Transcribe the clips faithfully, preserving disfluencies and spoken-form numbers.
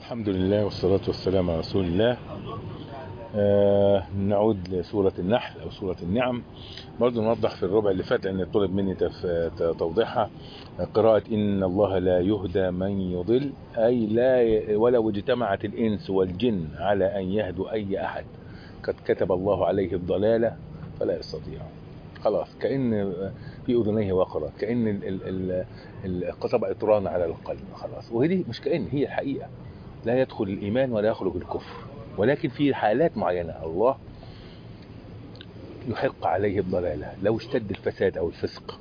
الحمد لله والصلاة والسلام على رسول الله. آه نعود لسورة النحل أو سورة النعم. برضو نوضح في الربع اللي فات لأن طلب مني توضيحها. قراءة إن الله لا يهدى من يضل، أي لا ولو اجتمعت الإنس والجن على أن يهدوا أي أحد قد كتب الله عليه الضلالة فلا يستطيع. خلاص كأن في أذنيه وقرة، كأن القصب إطران على القلب. خلاص، وهذه مش كأن، هي الحقيقة. لا يدخل الإيمان ولا يخرج الكفر، ولكن في حالات معينة الله يحق عليه الضلالة لو اشتد الفساد أو الفسق.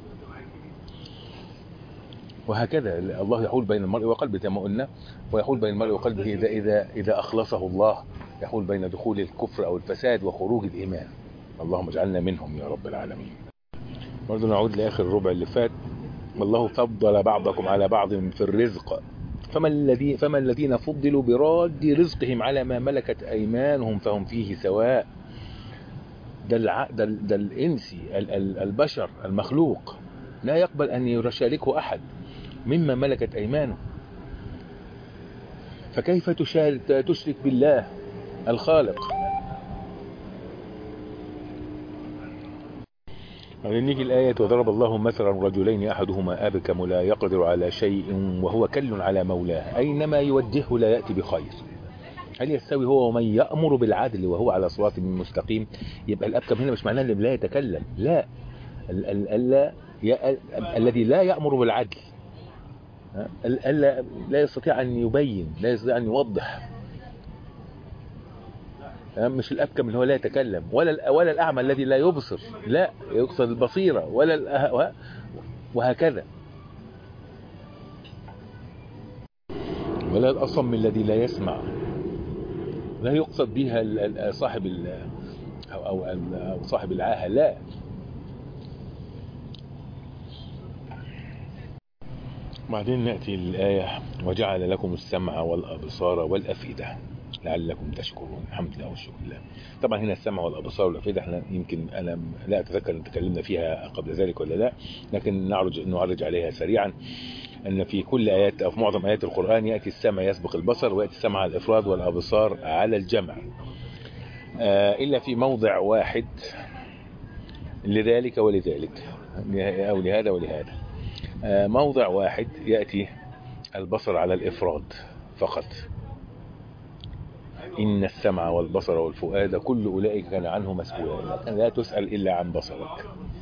وهكذا الله يحول بين المرء وقلبه كما قلنا، ويحول بين المرء وقلبه إذا, إذا, إذا أخلصه الله، يحول بين دخول الكفر أو الفساد وخروج الإيمان. اللهم اجعلنا منهم يا رب العالمين. برضو نعود لآخر الربع اللي فات. والله فضل بعضكم على بعض في الرزق فما الذين فما الذين فضلوا براد رزقهم على ما ملكت أيمانهم فهم فيه سواء. ده, الع... ده, ده الإنسي البشر المخلوق لا يقبل أن يشاركه أحد مما ملكت أيمانه، فكيف تشرك بالله الخالق؟ نيجي الآية: وضرب الله مثلا رجلين أحدهما أبكم لا يقدر على شيء وهو كل على مولاه أينما يوجهه لا يأتي بخير هل يستوي هو ومن يأمر بالعدل وهو على صراط مستقيم؟ يبقى الأبكم هنا مش معناه لا يتكلم، لا، الذي لا يأمر بالعدل، لا لا يستطيع أن يبين، لا يستطيع أن يوضح. مش الأبكم اللي هو لا يتكلم، ولا ولا الأعمى الذي لا يبصر، لا يقصد البصيرة، ولا وهكذا، ولا الأصم الذي لا يسمع، لا يقصد بها صاحب أو أو صاحب العاهة، لا. بعدين نأتي للآية: وجعل لكم السمع والأبصار والأفئدة لعلكم تشكرون. الحمد لله والشكر لله. طبعا هنا السمع والأبصار والأفئدة احنا يمكن انا لا اتذكر ان تكلمنا فيها قبل ذلك ولا لا، لكن نعرج نعرج عليها سريعا. ان في كل ايات او في معظم ايات القرآن يأتي السمع يسبق البصر، ويأتي السمع على الافراد والابصار على الجمع، آه الا في موضع واحد لذلك ولذلك او لهذا ولهذا. آه موضع واحد يأتي البصر على الافراد فقط: إن السمع والبصر والفؤاد كل أولئك كان عنه مسؤولا، لكن لا تسأل إلا عن بصرك.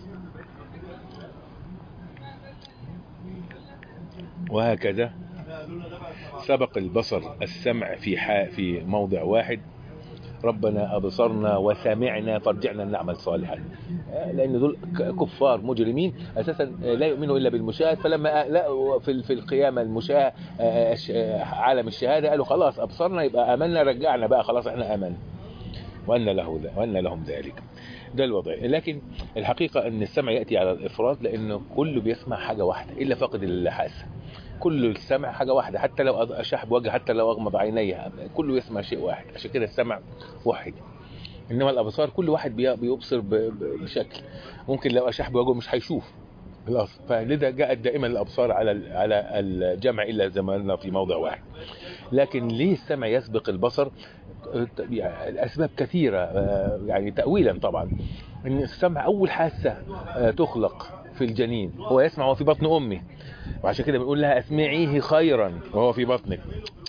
وهكذا سبق البصر السمع في في موضع واحد: ربنا أبصرنا وسمعنا فارجعنا نعمل صالحا، لأن دول كفار مجرمين أساسا لا يؤمنوا إلا بالمشاهد، فلما لقوا في في القيامة المشاهد عالم الشهادة قالوا خلاص أبصرنا يبقى آمنا، رجعنا بقى خلاص احنا آمنا، وأن له وأن لهم ذلك. ده الوضع. لكن الحقيقة أن السمع يأتي على الإفراد، لأنه كله بيسمع حاجة واحدة إلا فقد الحاسة. كل السمع حاجة واحدة، حتى لو أشاح بوجه، حتى لو أغمض عينيه، كله يسمع شيء واحد. عشان كده السمع واحد. إنما الأبصار كل واحد بيبصر بشكل، ممكن لو أشاح بوجهه مش هيشوف خلاص. فلذا جاءت دائما الأبصار على على الجمع إلا زماننا في موضع واحد. لكن ليه السمع يسبق البصر؟ الأسباب كثيرة، يعني تأويلا طبعا. إن السمع أول حاسة تخلق في الجنين، هو يسمع وهو في بطن أمه، وعشان كده بنقول لها أسمعيه خيرا وهو في بطنك.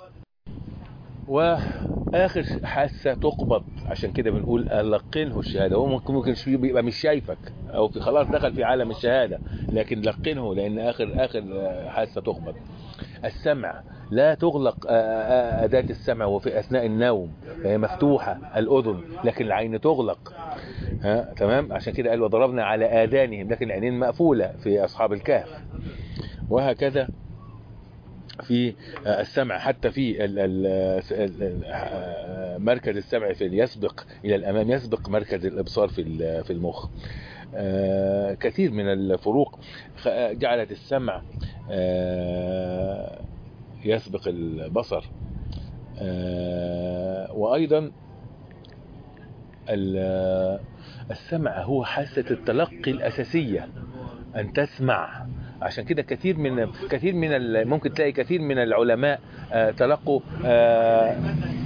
وآخر حاسة تقبض، عشان كده بنقول لقنه الشهادة. هو ممكن ممكن يبقى مش شايفك أو في خلاص دخل في عالم الشهادة، لكن لقنه لأن آخر آخر حاسة تقبض. السمع لا تغلق أداة السمع وفي أثناء النوم، فهي مفتوحة الأذن، لكن العين تغلق. ها تمام. عشان كده قال وضربنا على آذانهم، لكن العينين مقفولة في أصحاب الكهف. وهكذا في السمع، حتى في مركز السمع في يسبق إلى الأمام، يسبق مركز الإبصار في في المخ. كثير من الفروق جعلت السمع يسبق البصر. وأيضا السمع هو حاسة التلقي الأساسية، أن تسمع عشان كده كثير من كثير من ممكن تلاقي كثير من العلماء آه تلقوا آه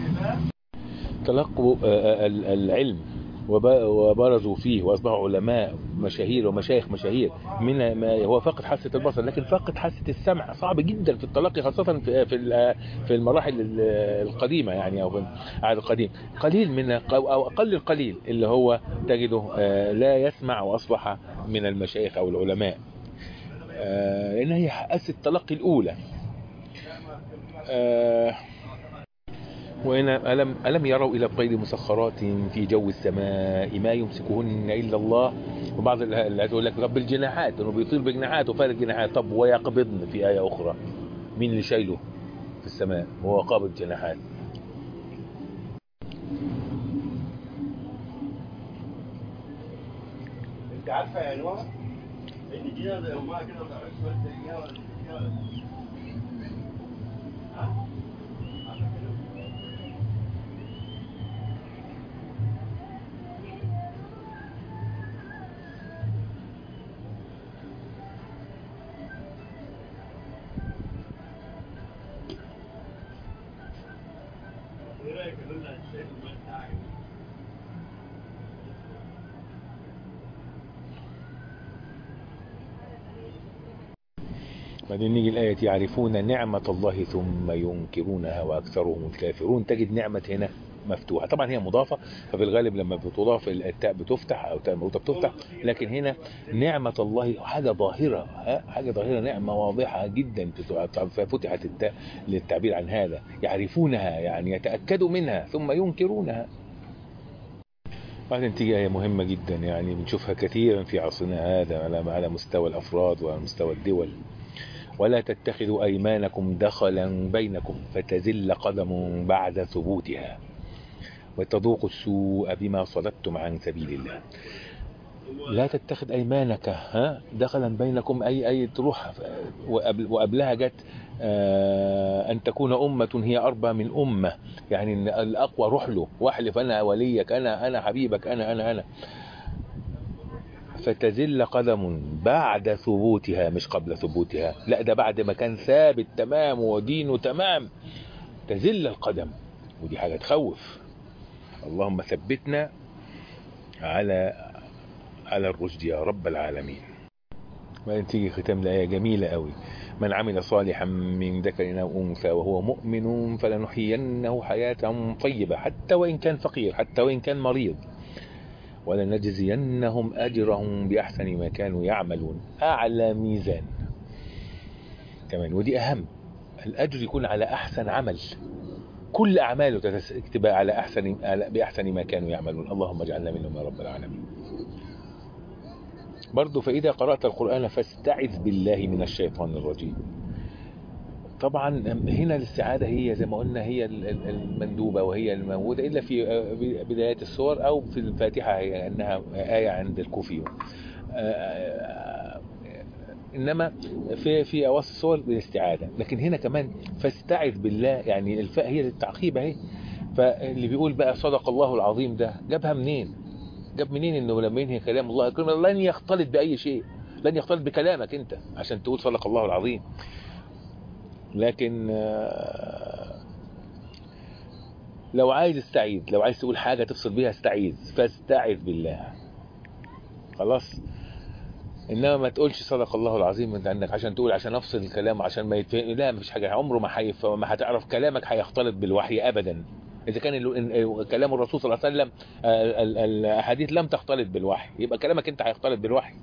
تلقوا آه العلم وبرزوا فيه واصبحوا علماء مشاهير ومشايخ مشاهير من ما هو فقد حاسة البصر، لكن فقد حاسة السمع صعب جدا في التلقي، خاصة في في في المراحل القديمة يعني، او في العهد القديم. قليل من او اقل القليل اللي هو تجده لا يسمع واصبح من المشايخ او العلماء، لان هي حاسة التلقي الاولى. وإن ألم, ألم يروا إلى الطير مسخرات في جو السماء ما يمسكهن إلا الله. وبعض اللي هتقول لك رب الجناحات انه بيطير بجناحات وفارق جناحات، طب ويقبضن في آية أخرى مين اللي شايله في السماء وهو قابض جناحات؟ انت عارفه يا نوح ان دي زي امها كده ما تعرفش تلاقيها ولا تلاقيها ها؟ ايه رايك يا لولا شايف المال بتاعك؟ بعدين نيجي الآية يعرفون نعمة الله ثم ينكرونها وأكثرهم الكافرون. تجد نعمة هنا مفتوحة، طبعا هي مضافة، ففي الغالب لما بتضاف التاء بتفتح أو تاء مربوطة بتفتح، لكن هنا نعمة الله حاجة ظاهرة، حاجة ظاهرة، نعمة واضحة جدا ففتحت التاء للتعبير عن هذا. يعرفونها يعني يتأكدوا منها ثم ينكرونها. بعدين تيجي آية مهمة جدا يعني بنشوفها كثيرا في عصرنا هذا على مستوى الأفراد وعلى مستوى الدول. ولا تتخذوا أيمانكم دخلا بينكم فتزل قدم بعد ثبوتها وتذوقوا السوء بما صددتم عن سبيل الله. لا تتخذ أيمانك ها دخلا بينكم، أي أي تروح، وقبلها جت أن تكون أمة هي أربى من أمة، يعني الأقوى روح له واحلف أنا وليك، أنا أنا حبيبك، أنا أنا أنا فتزل قدم بعد ثبوتها، مش قبل ثبوتها، لا ده بعد ما كان ثابت تمام ودينه تمام تزل القدم، ودي حاجة تخوف. اللهم ثبتنا على على الرشد يا رب العالمين. بعدين تيجي ختام الآية جميلة قوي: من عمل صالحا من ذكر أو أنثى وهو مؤمن فلنحيينه حياة طيبة حتى وإن كان فقير، حتى وإن كان مريض، ولنجزينهم أجرهم بأحسن ما كانوا يعملون. أعلى ميزان كمان، ودي أهم، الأجر يكون على أحسن عمل، كل أعماله تبقى على أحسن بأحسن ما كانوا يعملون. اللهم اجعلنا منهم يا رب العالمين. برضو فإذا قرأت القرآن فاستعذ بالله من الشيطان الرجيم. طبعا هنا الاستعاذة هي زي ما قلنا هي المندوبة وهي الموجودة إلا في بدايات السور أو في الفاتحة، هي أنها آية عند الكوفيون، إنما في في أواصل السور بالاستعاذة. لكن هنا كمان فاستعذ بالله، يعني الفاء هي للتعقيب اهي. فاللي بيقول بقى صدق الله العظيم ده جابها منين؟ جاب منين انه لما ينهي كلام الله الكريم لن يختلط بأي شيء، لن يختلط بكلامك انت عشان تقول صدق الله العظيم. لكن لو عايز استعيذ، لو عايز تقول حاجة تفصل بيها استعيذ، فاستعذ بالله خلاص. انما ما تقولش صدق الله العظيم انت عندك عشان تقول عشان افصل الكلام عشان ما يتفهم، لا مفيش حاجة، عمره ما حيف ما هتعرف كلامك هيختلط بالوحي ابدا. اذا كان كلام الرسول صلى الله عليه وسلم الاحاديث لم تختلط بالوحي، يبقى كلامك انت هيختلط بالوحي.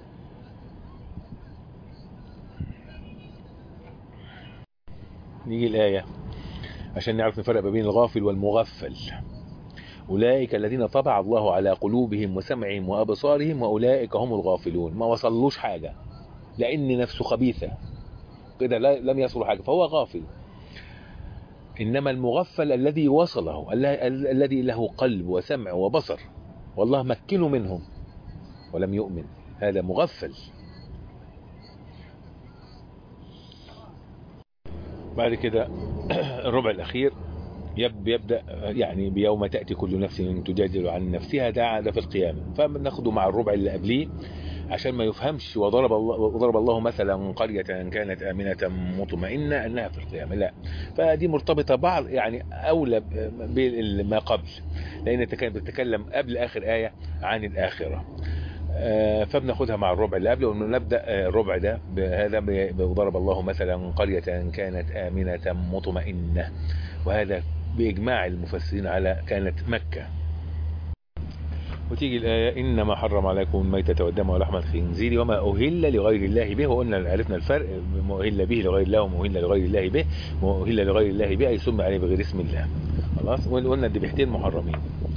نيجي الآية عشان نعرف نفرق بين الغافل والمغفل. أولئك الذين طبع الله على قلوبهم وسمعهم وأبصارهم وأولئك هم الغافلون. ما وصلوش حاجة لأن نفسه خبيثة كده، لم يصل حاجة فهو غافل. إنما المغفل الذي وصله، الذي له قلب وسمع وبصر والله مكنه منهم ولم يؤمن، هذا مغفل. بعد كده الربع الأخير يبدأ يعني بيوم تأتي كل نفس تجادل عن نفسها، ده ده في القيامة. فناخده مع الربع اللي قبليه عشان ما يفهمش وضرب الله وضرب الله مثلا قرية كانت آمنة مطمئنة أنها في القيامة، لا. فدي مرتبطة بعض يعني أولى بما قبل، لأن كانت بتتكلم قبل آخر آية عن الآخرة. فبناخدها مع الربع اللي قبله، ونبدأ الربع ده بهذا وضرب الله مثلا قرية كانت آمنة مطمئنة، وهذا بإجماع المفسرين على كانت مكة. وتيجي الآية إنما حرم عليكم الميتة والدم ولحم الخنزير وما أهل لغير الله به. وقلنا عرفنا الفرق، ما أهل به لغير الله وما أهل لغير الله به. ما أهل لغير الله به أي سمي عليه بغير اسم الله، خلاص. وقلنا الذبيحتين محرمين.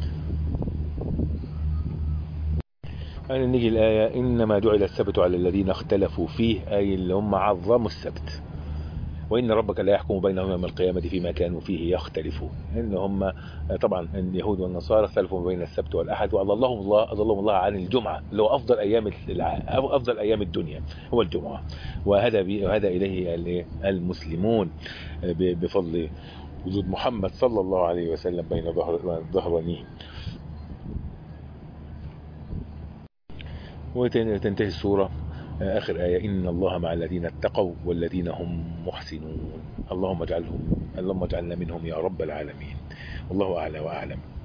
يعني نيجي الآية إنما جعل السبت على الذين اختلفوا فيه، أي اللي هم عظموا السبت. وإن ربك لا يحكم بينهم يوم القيامة فيما كانوا فيه يختلفون. إن هم طبعا اليهود والنصارى اختلفوا بين السبت والأحد، وأضلهم الله أضلهم الله عن الجمعة اللي هو أفضل أيام أفضل أيام الدنيا هو الجمعة. وهذا وهذا إليه المسلمون بفضل وجود محمد صلى الله عليه وسلم بين ظهرانيه. وتنتهي السورة آخر آية إن الله مع الذين اتقوا والذين هم محسنون. اللهم اجعلهم اللهم اجعلنا منهم يا رب العالمين. والله أعلى وأعلم.